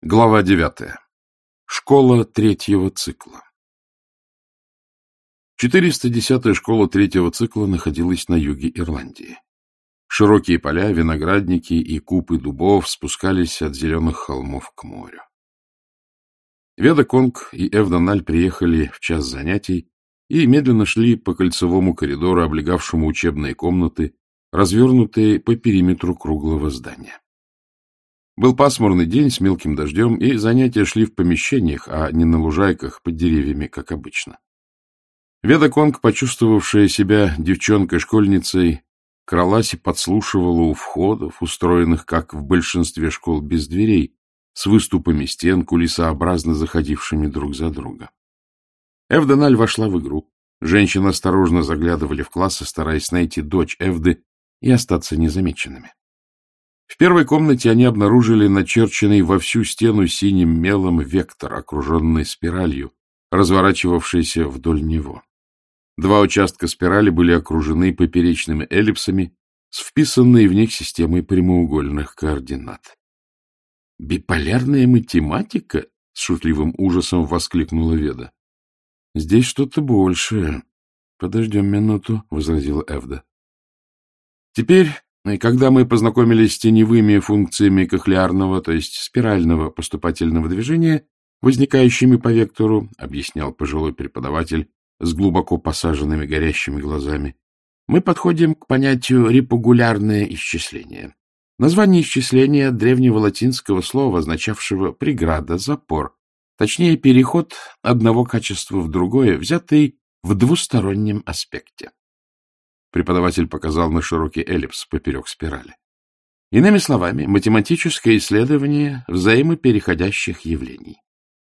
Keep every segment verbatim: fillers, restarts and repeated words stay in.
Глава девятая. Школа третьего цикла. четыреста десятая школа третьего цикла находилась на юге Ирландии. Широкие поля, виноградники и купы дубов спускались от зеленых холмов к морю. Веда Конг и Эвдональ приехали в час занятий и медленно шли по кольцевому коридору, облегавшему учебные комнаты, развернутые по периметру круглого здания. Был пасмурный день с мелким дождем, и занятия шли в помещениях, а не на лужайках под деревьями, как обычно. Веда Конг, почувствовавшая себя девчонкой-школьницей, кралась и подслушивала у входов, устроенных, как в большинстве школ, без дверей, с выступами стен, кулисообразно заходившими друг за друга. Эвдональ вошла в игру. Женщины осторожно заглядывали в классы, стараясь найти дочь Эвды и остаться незамеченными. В первой комнате они обнаружили начерченный во всю стену синим мелом вектор, окруженный спиралью, разворачивавшийся вдоль него. Два участка спирали были окружены поперечными эллипсами с вписанной в них системой прямоугольных координат. — Биполярная математика? — с шутливым ужасом воскликнула Веда. — Здесь что-то большее. — Подождем минуту, — возразила Эвда. Теперь, когда мы познакомились с теневыми функциями кохлеарного, то есть спирального поступательного движения, возникающими по вектору, — объяснял пожилой преподаватель с глубоко посаженными горящими глазами, — мы подходим к понятию репугулярное исчисление. Название исчисления от древнего латинского слова, означавшего преграда, запор, точнее, переход одного качества в другое, взятый в двустороннем аспекте. Преподаватель показал на широкий эллипс поперек спирали. Иными словами, математическое исследование взаимопереходящих явлений.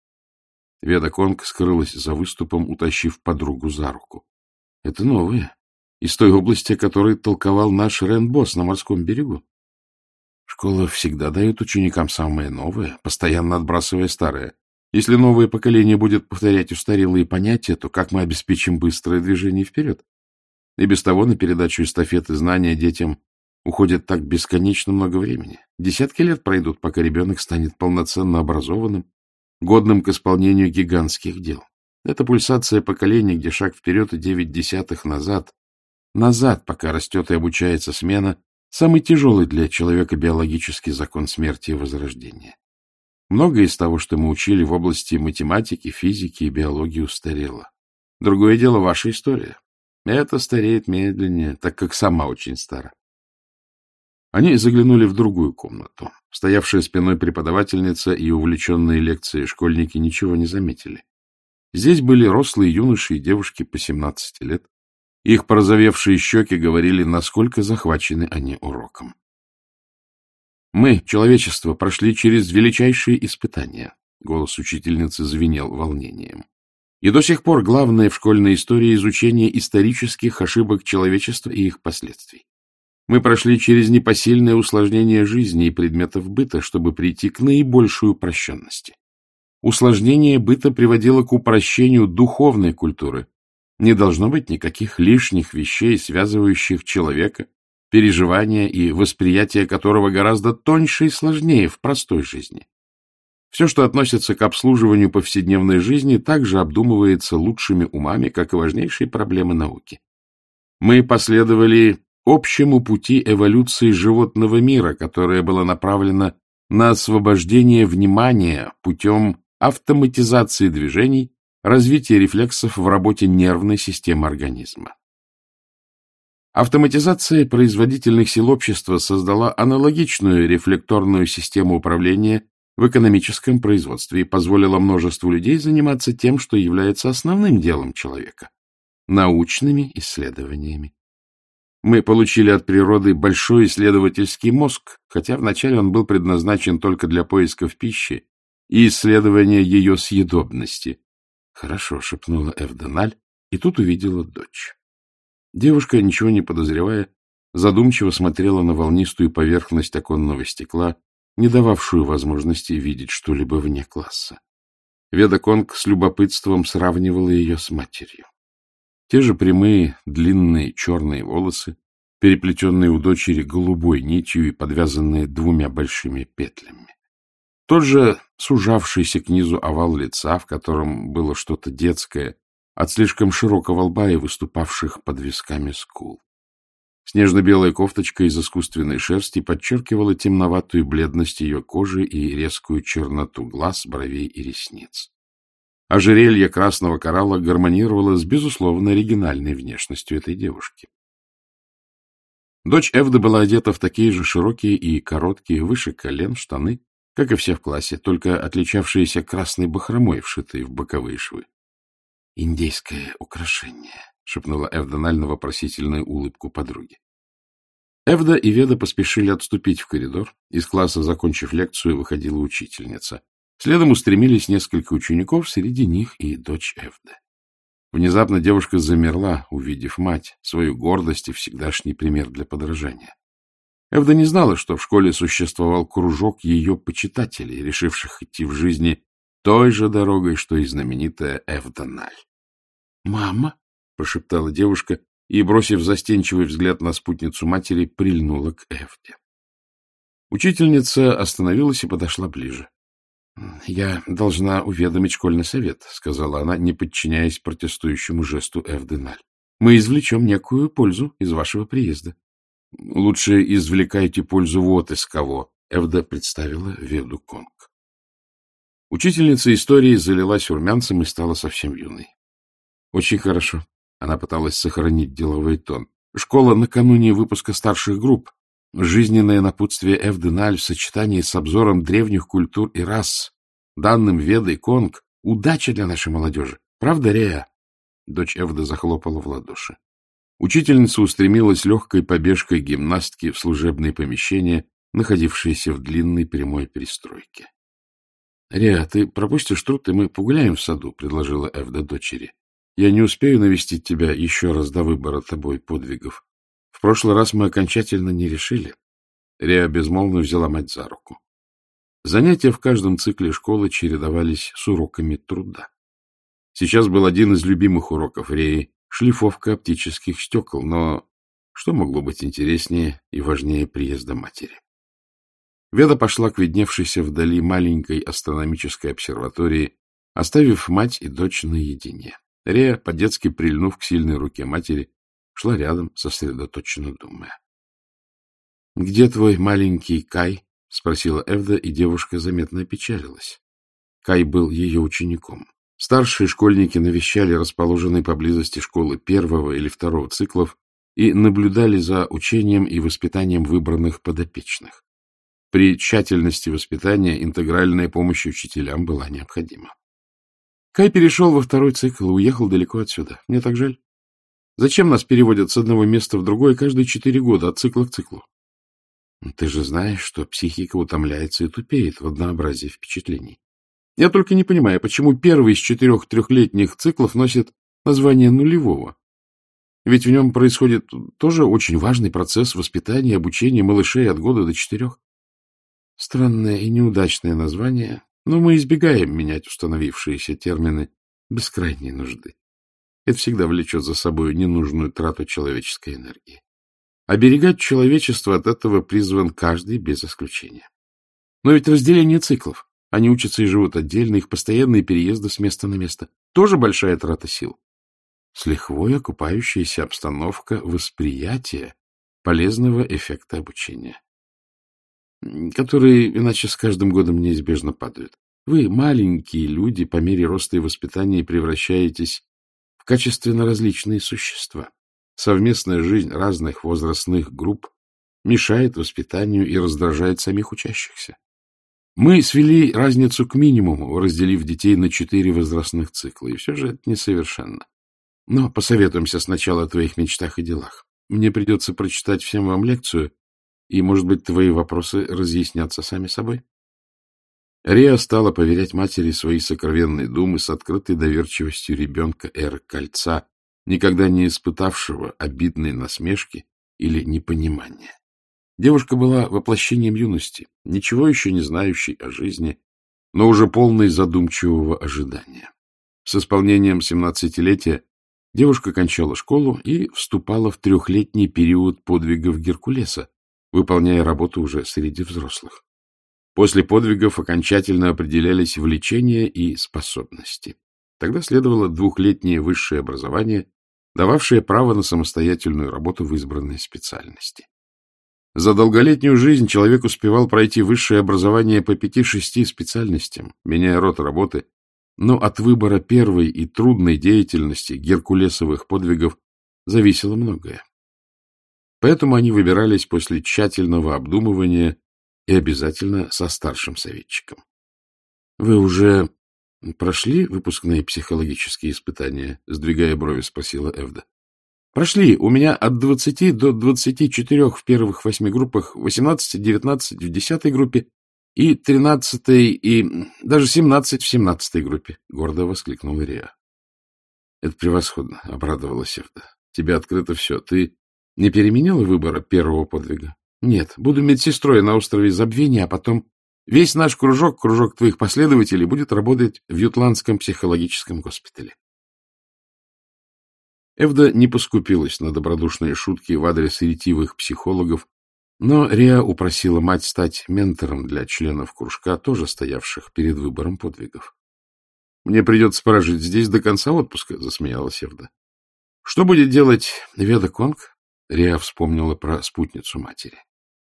Веда Конг скрылась за выступом, утащив подругу за руку. Это новое, из той области, о которой толковал наш Рен-босс на морском берегу. Школа всегда дает ученикам самое новое, постоянно отбрасывая старое. Если новое поколение будет повторять устарелые понятия, то как мы обеспечим быстрое движение вперед? И без того на передачу эстафеты знания детям уходит так бесконечно много времени. Десятки лет пройдут, пока ребенок станет полноценно образованным, годным к исполнению гигантских дел. Это пульсация поколения, где шаг вперед и девять десятых назад. Назад, пока растет и обучается смена, самый тяжелый для человека биологический закон смерти и возрождения. Многое из того, что мы учили в области математики, физики и биологии, устарело. Другое дело — ваша история. Это стареет медленнее, так как сама очень стара. Они заглянули в другую комнату. Стоявшая спиной преподавательница и увлеченные лекцией школьники ничего не заметили. Здесь были рослые юноши и девушки по семнадцати лет. Их порозовевшие щеки говорили, насколько захвачены они уроком. «Мы, человечество, прошли через величайшие испытания», — голос учительницы звенел волнением. «И до сих пор главное в школьной истории — изучение исторических ошибок человечества и их последствий. Мы прошли через непосильное усложнение жизни и предметов быта, чтобы прийти к наибольшей упрощенности. Усложнение быта приводило к упрощению духовной культуры. Не должно быть никаких лишних вещей, связывающих человека, переживания и восприятие которого гораздо тоньше и сложнее в простой жизни. Все, что относится к обслуживанию повседневной жизни, также обдумывается лучшими умами, как и важнейшие проблемы науки. Мы последовали общему пути эволюции животного мира, которое было направлено на освобождение внимания путем автоматизации движений, развития рефлексов в работе нервной системы организма. Автоматизация производительных сил общества создала аналогичную рефлекторную систему управления в экономическом производстве и позволила множеству людей заниматься тем, что является основным делом человека — научными исследованиями. Мы получили от природы большой исследовательский мозг, хотя вначале он был предназначен только для поисков пищи и исследования ее съедобности. — Хорошо, — шепнула Эвдональ, и тут увидела дочь. Девушка, ничего не подозревая, задумчиво смотрела на волнистую поверхность оконного стекла, не дававшую возможности видеть что-либо вне класса. Веда Конг с любопытством сравнивала ее с матерью. Те же прямые, длинные черные волосы, переплетенные у дочери голубой нитью и подвязанные двумя большими петлями. Тот же сужавшийся к низу овал лица, в котором было что-то детское, от слишком широкого лба и выступавших под висками скул. Снежно-белая кофточка из искусственной шерсти подчеркивала темноватую бледность ее кожи и резкую черноту глаз, бровей и ресниц. Ожерелье красного коралла гармонировало с, безусловно, оригинальной внешностью этой девушки. Дочь Эвды была одета в такие же широкие и короткие, выше колен, штаны, как и все в классе, только отличавшиеся красной бахромой, вшитой в боковые швы. — Индейское украшение, — шепнула Эвда на вопросительную улыбку подруги. Эвда и Веда поспешили отступить в коридор. Из класса, закончив лекцию, выходила учительница. Следом устремились несколько учеников, среди них и дочь Эвды. Внезапно девушка замерла, увидев мать, свою гордость и всегдашний пример для подражания. Эвда не знала, что в школе существовал кружок ее почитателей, решивших идти в жизни той же дорогой, что и знаменитая Эвда-Наль. — Мама! — прошептала девушка и, бросив застенчивый взгляд на спутницу матери, прильнула к Эвде. Учительница остановилась и подошла ближе. — Я должна уведомить школьный совет, — сказала она, не подчиняясь протестующему жесту Эвды-Наль. — Мы извлечем некую пользу из вашего приезда. — Лучше извлекайте пользу вот из кого, — Эвда представила Веду Конг. Учительница истории залилась румянцем и стала совсем юной. — Очень хорошо. Она пыталась сохранить деловой тон. Школа накануне выпуска старших групп. Жизненное напутствие Эвды-Наль в сочетании с обзором древних культур и рас, данным Ведой Конг. Удача для нашей молодежи. Правда, Рея? Дочь Эвды захлопала в ладоши. Учительница устремилась легкой побежкой гимнастки в служебные помещения, находившиеся в длинной прямой перестройке. — Реа, ты пропустишь труд, и мы погуляем в саду, — предложила Эвда дочери. — Я не успею навестить тебя еще раз до выбора тобой подвигов. В прошлый раз мы окончательно не решили. Реа безмолвно взяла мать за руку. Занятия в каждом цикле школы чередовались с уроками труда. Сейчас был один из любимых уроков Реи — шлифовка оптических стекол, но что могло быть интереснее и важнее приезда матери? Веда пошла к видневшейся вдали маленькой астрономической обсерватории, оставив мать и дочь наедине. Рея, по-детски прильнув к сильной руке матери, шла рядом, сосредоточенно думая. — Где твой маленький Кай? — спросила Эвда, и девушка заметно опечалилась. Кай был ее учеником. Старшие школьники навещали расположенные поблизости школы первого или второго циклов и наблюдали за учением и воспитанием выбранных подопечных. При тщательности воспитания интегральная помощь учителям была необходима. Кай перешел во второй цикл и уехал далеко отсюда. Мне так жаль. Зачем нас переводят с одного места в другое каждые четыре года, от цикла к циклу? Ты же знаешь, что психика утомляется и тупеет в однообразии впечатлений. Я только не понимаю, почему первый из четырех трехлетних циклов носит название нулевого. Ведь в нем происходит тоже очень важный процесс воспитания и обучения малышей от года до четырех. Странное и неудачное название, но мы избегаем менять установившиеся термины без крайней нужды. Это всегда влечет за собой ненужную трату человеческой энергии. Оберегать человечество от этого призван каждый без исключения. Но ведь разделение циклов, они учатся и живут отдельно, их постоянные переезды с места на место, тоже большая трата сил. С лихвой окупающаяся обстановка восприятия полезного эффекта обучения, которые иначе с каждым годом неизбежно падают. Вы, маленькие люди, по мере роста и воспитания превращаетесь в качественно различные существа. Совместная жизнь разных возрастных групп мешает воспитанию и раздражает самих учащихся. Мы свели разницу к минимуму, разделив детей на четыре возрастных цикла, и все же это несовершенно. Но посоветуемся сначала о твоих мечтах и делах. Мне придется прочитать всем вам лекцию, и, может быть, твои вопросы разъяснятся сами собой. Реа стала поверять матери свои сокровенные думы с открытой доверчивостью ребенка эры Кольца, никогда не испытавшего обидной насмешки или непонимания. Девушка была воплощением юности, ничего еще не знающей о жизни, но уже полной задумчивого ожидания. С исполнением семнадцатилетия девушка кончала школу и вступала в трехлетний период подвигов Геркулеса, выполняя работу уже среди взрослых. После подвигов окончательно определялись влечения и способности. Тогда следовало двухлетнее высшее образование, дававшее право на самостоятельную работу в избранной специальности. За долголетнюю жизнь человек успевал пройти высшее образование по пяти-шести специальностям, меняя род работы, но от выбора первой и трудной деятельности геркулесовых подвигов зависело многое. Поэтому они выбирались после тщательного обдумывания и обязательно со старшим советчиком. — Вы уже прошли выпускные психологические испытания? — сдвигая брови, спросила Эвда. — Прошли. У меня от двадцати до двадцати четырех в первых восьми группах, восемнадцать-девятнадцать в десятой группе и тринадцатой и даже семнадцать в семнадцатой группе, — гордо воскликнула Реа. — Это превосходно, — обрадовалась Эвда. — Тебе открыто все. Ты не переменила выбора первого подвига? — Нет, буду медсестрой на острове Забвения, а потом весь наш кружок, кружок твоих последователей, будет работать в Ютландском психологическом госпитале. Эвда не поскупилась на добродушные шутки в адрес ретивых психологов, но Реа упросила мать стать ментором для членов кружка, тоже стоявших перед выбором подвигов. — Мне придется прожить здесь до конца отпуска, — засмеялась Эвда. — Что будет делать Веда Конг? Реа вспомнила про спутницу матери.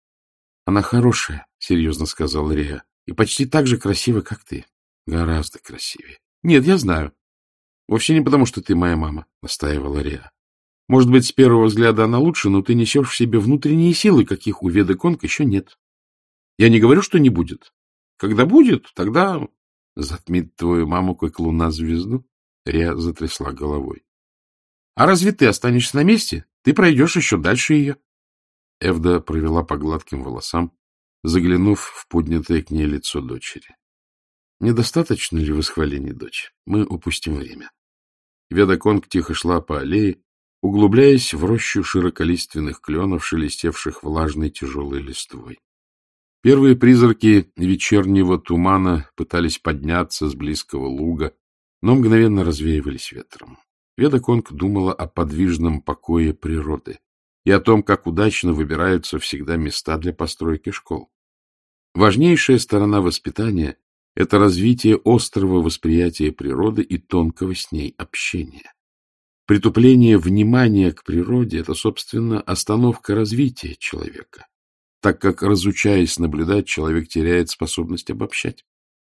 — Она хорошая, — серьезно сказал Реа, — и почти так же красива, как ты. Гораздо красивее. — Нет, я знаю. — Вовсе не потому, что ты моя мама, — настаивала Реа. — Может быть, с первого взгляда она лучше, но ты несешь в себе внутренние силы, каких у Веды Конг еще нет. Я не говорю, что не будет. Когда будет, тогда затмит твою маму, как луна звезду. Реа затрясла головой. — А разве ты останешься на месте? Ты пройдешь еще дальше ее. Эвда провела по гладким волосам, заглянув в поднятое к ней лицо дочери. — Недостаточно ли восхвалений, дочь? Мы упустим время. Веда Конг тихо шла по аллее, углубляясь в рощу широколиственных кленов, шелестевших влажной тяжелой листвой. Первые призраки вечернего тумана пытались подняться с близкого луга, но мгновенно развеивались ветром. Веда Конг думала о подвижном покое природы и о том, как удачно выбираются всегда места для постройки школ. Важнейшая сторона воспитания — это развитие острого восприятия природы и тонкого с ней общения. Притупление внимания к природе — это, собственно, остановка развития человека, так как, разучаясь наблюдать, человек теряет способность обобщать.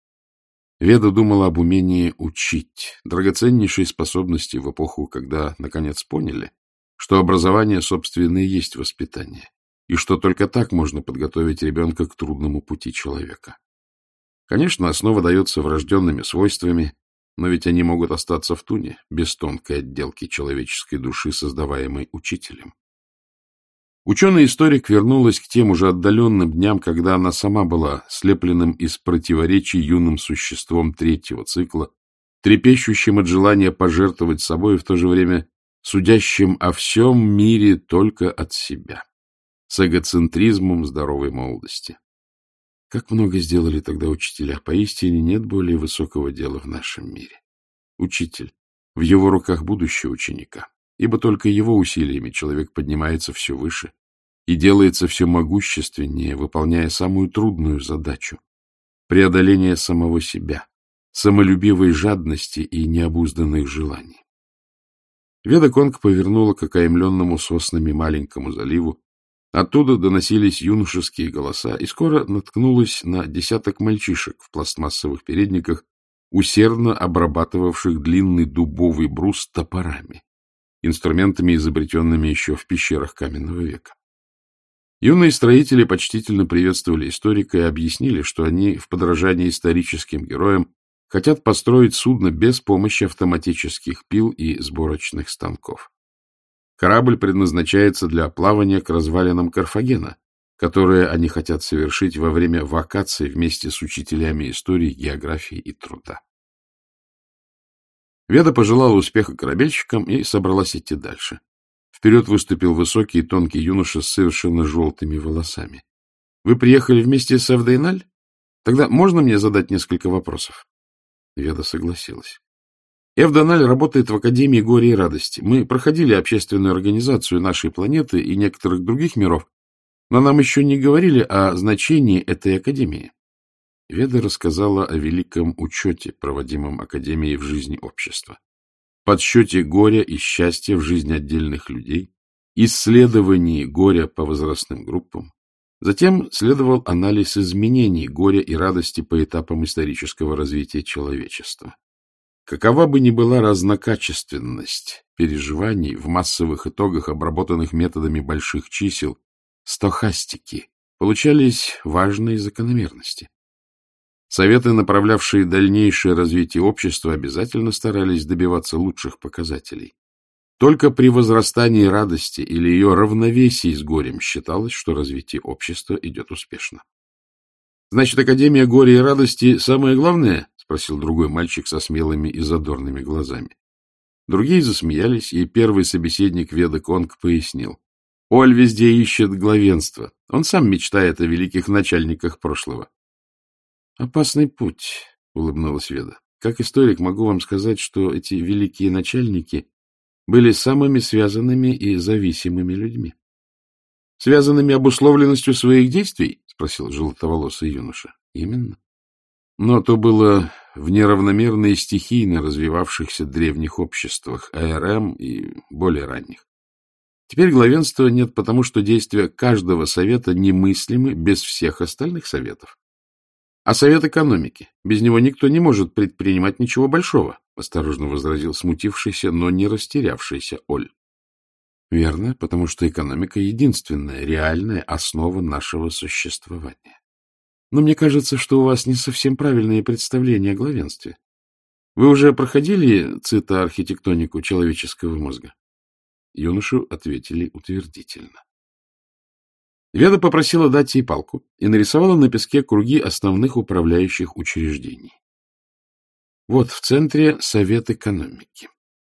Веда думала об умении учить, драгоценнейшей способности в эпоху, когда, наконец, поняли, что образование, собственно, и есть воспитание, и что только так можно подготовить ребенка к трудному пути человека. Конечно, основа дается врожденными свойствами, но ведь они могут остаться в туне, без тонкой отделки человеческой души, создаваемой учителем. Ученый-историк вернулась к тем уже отдаленным дням, когда она сама была слепленным из противоречий юным существом третьего цикла, трепещущим от желания пожертвовать собой и в то же время судящим о всем мире только от себя, с эгоцентризмом здоровой молодости. Как много сделали тогда учителя, поистине нет более высокого дела в нашем мире. Учитель, в его руках будущее ученика, ибо только его усилиями человек поднимается все выше и делается все могущественнее, выполняя самую трудную задачу — преодоление самого себя, самолюбивой жадности и необузданных желаний. Веда Конг повернула к окаймленному соснами маленькому заливу. Оттуда доносились юношеские голоса, и скоро наткнулась на десяток мальчишек в пластмассовых передниках, усердно обрабатывавших длинный дубовый брус топорами, инструментами, изобретенными еще в пещерах каменного века. Юные строители почтительно приветствовали историка и объяснили, что они в подражании историческим героям хотят построить судно без помощи автоматических пил и сборочных станков. Корабль предназначается для плавания к развалинам Карфагена, которые они хотят совершить во время вакаций вместе с учителями истории, географии и труда. Веда пожелала успеха корабельщикам и собралась идти дальше. Вперед выступил высокий и тонкий юноша с совершенно желтыми волосами. — Вы приехали вместе с Эвдейналь? Тогда можно мне задать несколько вопросов? Веда согласилась. Эвдейналь работает в Академии горя и радости. Мы проходили общественную организацию нашей планеты и некоторых других миров, но нам еще не говорили о значении этой академии. Веда рассказала о великом учете, проводимом Академией в жизни общества, подсчете горя и счастья в жизни отдельных людей, исследовании горя по возрастным группам. Затем следовал анализ изменений горя и радости по этапам исторического развития человечества. Какова бы ни была разнокачественность переживаний в массовых итогах, обработанных методами больших чисел, стохастики, получались важные закономерности. Советы, направлявшие дальнейшее развитие общества, обязательно старались добиваться лучших показателей. Только при возрастании радости или ее равновесии с горем считалось, что развитие общества идет успешно. — Значит, Академия горя и радости самое главное? — спросил другой мальчик со смелыми и задорными глазами. Другие засмеялись, и первый собеседник Веда Конг пояснил. Оль везде ищет главенство. Он сам мечтает о великих начальниках прошлого. — Опасный путь, — улыбнулась Веда. — Как историк могу вам сказать, что эти великие начальники были самыми связанными и зависимыми людьми. — Связанными обусловленностью своих действий? — спросил желтоволосый юноша. — Именно. Но то было в неравномерно и стихийно развивавшихся древних обществах, АРМ и более ранних. Теперь главенства нет, потому что действия каждого совета немыслимы без всех остальных советов. А совет экономики, без него никто не может предпринимать ничего большого, — осторожно возразил смутившийся, но не растерявшийся Оль. — Верно, потому что экономика — единственная реальная основа нашего существования. Но мне кажется, что у вас не совсем правильные представления о главенстве. Вы уже проходили цитоархитектонику человеческого мозга? Юношу ответили утвердительно. Веда попросила дать ей палку и нарисовала на песке круги основных управляющих учреждений. Вот в центре Совет экономики.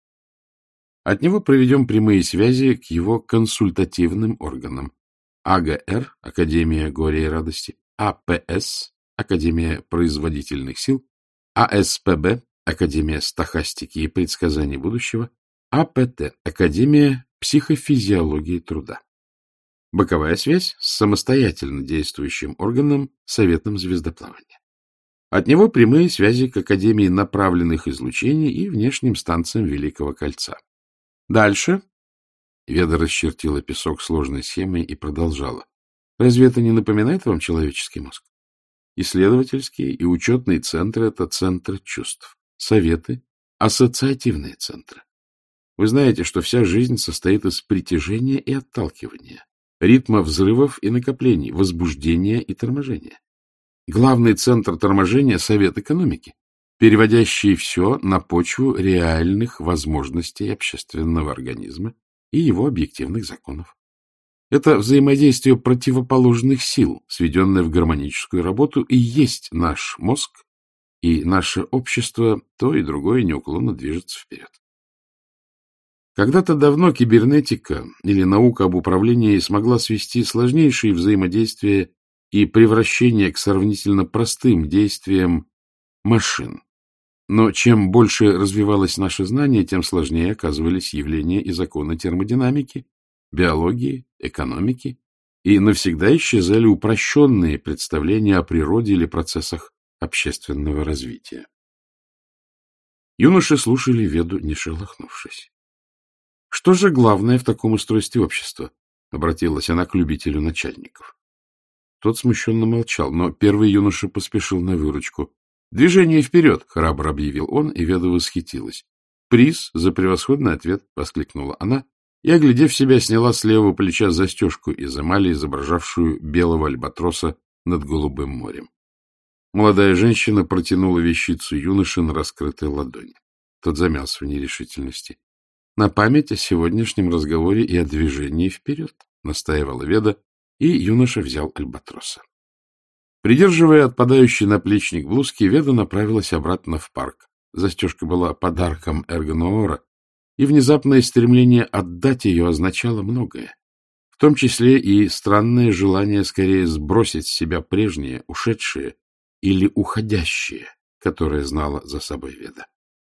От него проведем прямые связи к его консультативным органам. АГР, Академия горя и радости, АПС, Академия производительных сил, АСПБ, Академия стохастики и предсказаний будущего, АПТ, Академия психофизиологии труда. Боковая связь с самостоятельно действующим органом Советом звездоплавания. От него прямые связи к Академии направленных излучений и внешним станциям Великого Кольца. Дальше Веда расчертила песок сложной схемой и продолжала. Разве это не напоминает вам человеческий мозг? Исследовательские и учетные центры — это центры чувств. Советы — ассоциативные центры. Вы знаете, что вся жизнь состоит из притяжения и отталкивания, ритма взрывов и накоплений, возбуждения и торможения. Главный центр торможения — Совет экономики, переводящий все на почву реальных возможностей общественного организма и его объективных законов. Это взаимодействие противоположных сил, сведенное в гармоническую работу, и есть наш мозг, и наше общество, то и другое неуклонно движется вперед. Когда-то давно кибернетика или наука об управлении смогла свести сложнейшие взаимодействия и превращение к сравнительно простым действиям машин. Но чем больше развивалось наше знание, тем сложнее оказывались явления и законы термодинамики, биологии, экономики, и навсегда исчезали упрощенные представления о природе или процессах общественного развития. Юноши слушали Веду, не шелохнувшись. — Что же главное в таком устройстве общества? — обратилась она к любителю начальников. Тот смущенно молчал, но первый юноша поспешил на выручку. — Движение вперед! — храбро объявил он, и Веда восхитилась. — Приз за превосходный ответ! — воскликнула она, и, оглядев себя, сняла с левого плеча застежку из эмали, изображавшую белого альбатроса над голубым морем. Молодая женщина протянула вещицу юноше на раскрытой ладони. Тот замялся в нерешительности. — На память о сегодняшнем разговоре и о движении вперед, — настаивала Веда, и юноша взял альбатроса. Придерживая отпадающий наплечник блузки, Веда направилась обратно в парк. Застежка была подарком Эргоноора, и внезапное стремление отдать ее означало многое, в том числе и странное желание скорее сбросить с себя прежнее, ушедшее или уходящее, которое знала за собой Веда.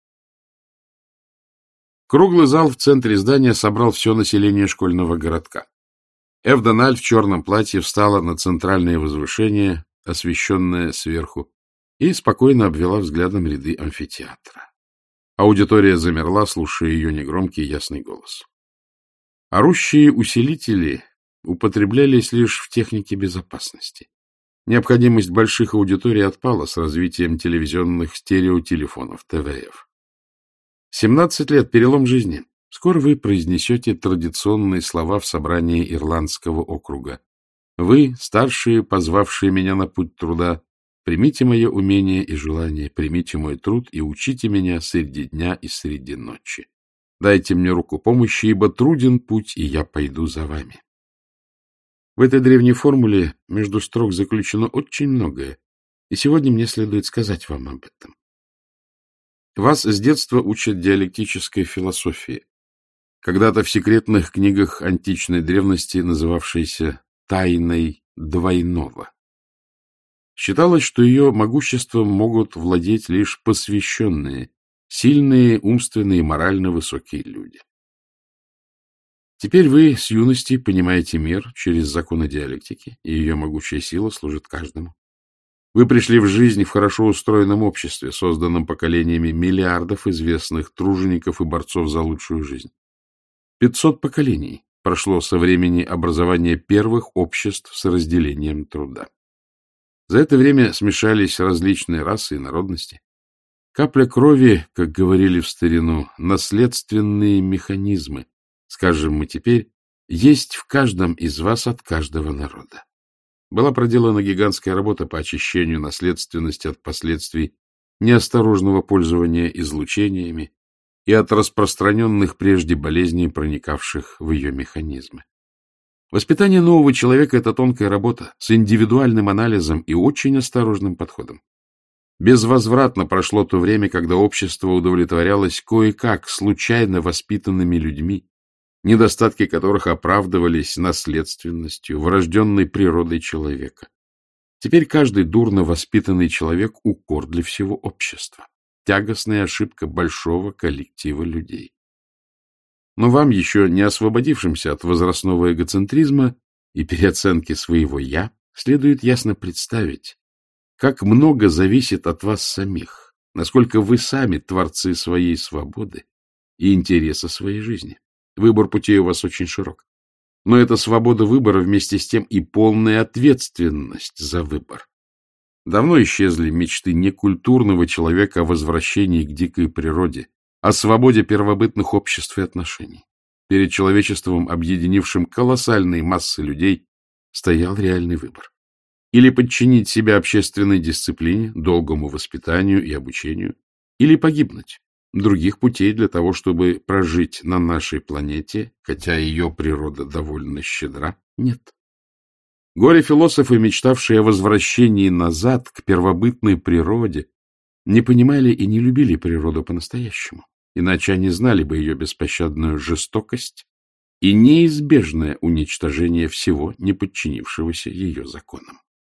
Круглый зал в центре здания собрал все население школьного городка. Эвдональ в черном платье встала на центральное возвышение, освещенная сверху, и спокойно обвела взглядом ряды амфитеатра. Аудитория замерла, слушая ее негромкий ясный голос. Орущие усилители употреблялись лишь в технике безопасности. Необходимость больших аудиторий отпала с развитием телевизионных стереотелефонов, тэ вэ эф. семнадцать лет — перелом жизни. Скоро вы произнесете традиционные слова в собрании Ирландского округа. Вы, старшие, позвавшие меня на путь труда, примите мое умение и желание, примите мой труд и учите меня среди дня и среди ночи. Дайте мне руку помощи, ибо труден путь, и я пойду за вами. В этой древней формуле между строк заключено очень многое, и сегодня мне следует сказать вам об этом. Вас с детства учат диалектической философии, когда-то в секретных книгах античной древности, называвшейся «тайной двойного». Считалось, что ее могуществом могут владеть лишь посвященные, сильные, умственные и морально высокие люди. Теперь вы с юности понимаете мир через законы диалектики, и ее могучая сила служит каждому. Вы пришли в жизнь в хорошо устроенном обществе, созданном поколениями миллиардов известных тружеников и борцов за лучшую жизнь. Пятьсот поколений прошло со времени образования первых обществ с разделением труда. За это время смешались различные расы и народности. Капля крови, как говорили в старину, наследственные механизмы, скажем мы теперь, есть в каждом из вас от каждого народа. Была проделана гигантская работа по очищению наследственности от последствий неосторожного пользования излучениями и от распространенных прежде болезней, проникавших в ее механизмы. Воспитание нового человека — это тонкая работа с индивидуальным анализом и очень осторожным подходом. Безвозвратно прошло то время, когда общество удовлетворялось кое-как случайно воспитанными людьми, недостатки которых оправдывались наследственностью, врожденной природой человека. Теперь каждый дурно воспитанный человек — укор для всего общества, тягостная ошибка большого коллектива людей. Но вам, еще не освободившимся от возрастного эгоцентризма и переоценки своего «я», следует ясно представить, как много зависит от вас самих, насколько вы сами творцы своей свободы и интереса своей жизни. Выбор путей у вас очень широк. Но эта свобода выбора вместе с тем и полная ответственность за выбор. Давно исчезли мечты некультурного человека о возвращении к дикой природе, о свободе первобытных обществ и отношений. Перед человечеством, объединившим колоссальные массы людей, стоял реальный выбор. Или подчинить себя общественной дисциплине, долгому воспитанию и обучению, или погибнуть. Других путей для того, чтобы прожить на нашей планете, хотя ее природа довольно щедра, нет. Горе-философы, мечтавшие о возвращении назад к первобытной природе, не понимали и не любили природу по-настоящему, иначе они знали бы ее беспощадную жестокость и неизбежное уничтожение всего, не подчинившегося ее законам.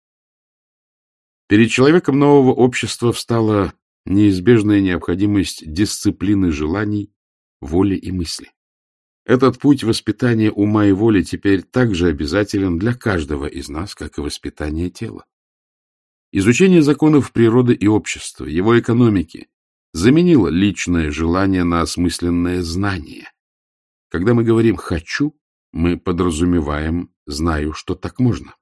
Перед человеком нового общества встала неизбежная необходимость дисциплины желаний, воли и мысли. Этот путь воспитания ума и воли теперь также обязателен для каждого из нас, как и воспитание тела. Изучение законов природы и общества, его экономики, заменило личное желание на осмысленное знание. Когда мы говорим «хочу», мы подразумеваем «знаю, что так можно».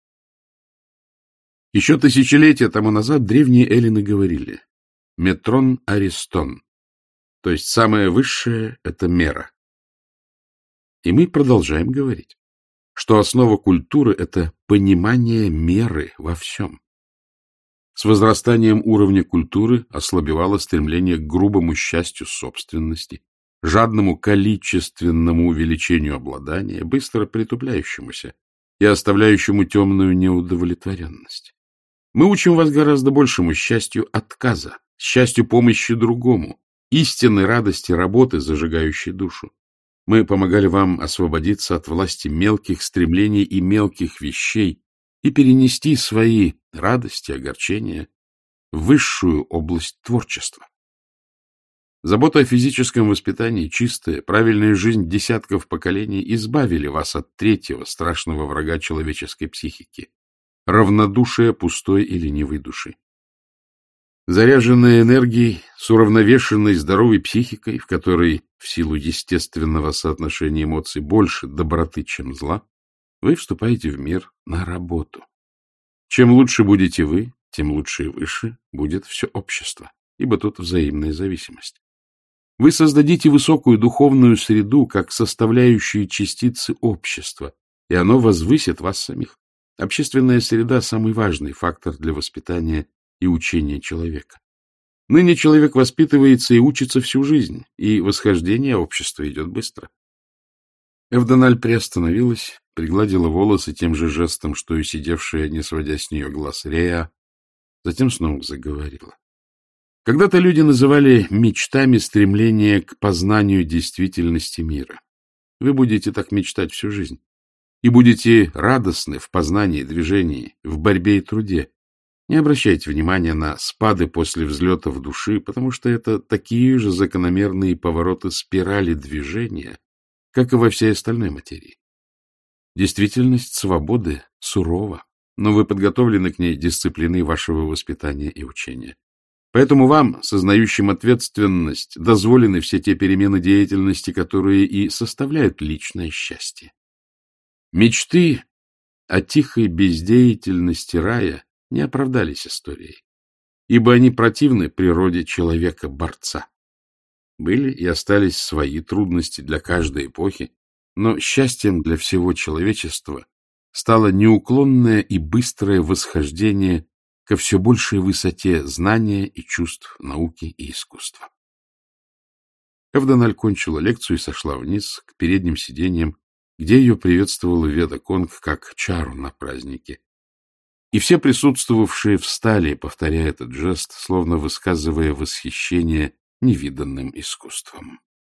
Еще тысячелетия тому назад древние эллины говорили «метрон аристон», то есть самое высшее — это мера. И мы продолжаем говорить, что основа культуры — это понимание меры во всем. С возрастанием уровня культуры ослабевало стремление к грубому счастью собственности, жадному количественному увеличению обладания, быстро притупляющемуся и оставляющему темную неудовлетворенность. Мы учим вас гораздо большему счастью отказа, счастью помощи другому, истинной радости работы, зажигающей душу. Мы помогали вам освободиться от власти мелких стремлений и мелких вещей и перенести свои радости, огорчения в высшую область творчества. Забота о физическом воспитании, чистая, правильная жизнь десятков поколений избавили вас от третьего страшного врага человеческой психики равнодушия пустой и ленивой души. Заряженная энергией, с уравновешенной здоровой психикой, в которой в силу естественного соотношения эмоций больше доброты, чем зла, вы вступаете в мир на работу. Чем лучше будете вы, тем лучше и выше будет все общество, ибо тут взаимная зависимость. Вы создадите высокую духовную среду как составляющую частицы общества, и оно возвысит вас самих. Общественная среда – самый важный фактор для воспитания и учения человека. Ныне человек воспитывается и учится всю жизнь, и восхождение общества идет быстро. Эвдональ приостановилась, пригладила волосы тем же жестом, что и сидевшая, не сводя с нее глаз, Реа, затем снова заговорила. Когда-то люди называли мечтами стремление к познанию действительности мира. Вы будете так мечтать всю жизнь. И будете радостны в познании, движении, в борьбе и труде. Не обращайте внимания на спады после взлетов души, потому что это такие же закономерные повороты спирали движения, как и во всей остальной материи. Действительность свободы сурова, но вы подготовлены к ней дисциплиной вашего воспитания и учения. Поэтому вам, сознающим ответственность, дозволены все те перемены деятельности, которые и составляют личное счастье. Мечты о тихой бездеятельности рая не оправдались историей, ибо они противны природе человека-борца. Были и остались свои трудности для каждой эпохи, но счастьем для всего человечества стало неуклонное и быстрое восхождение ко все большей высоте знания и чувств науки и искусства. Эвдональ кончила лекцию и сошла вниз к передним сиденьям, где ее приветствовала Веда Конг как чару на празднике. И все присутствовавшие встали, повторяя этот жест, словно высказывая восхищение невиданным искусством.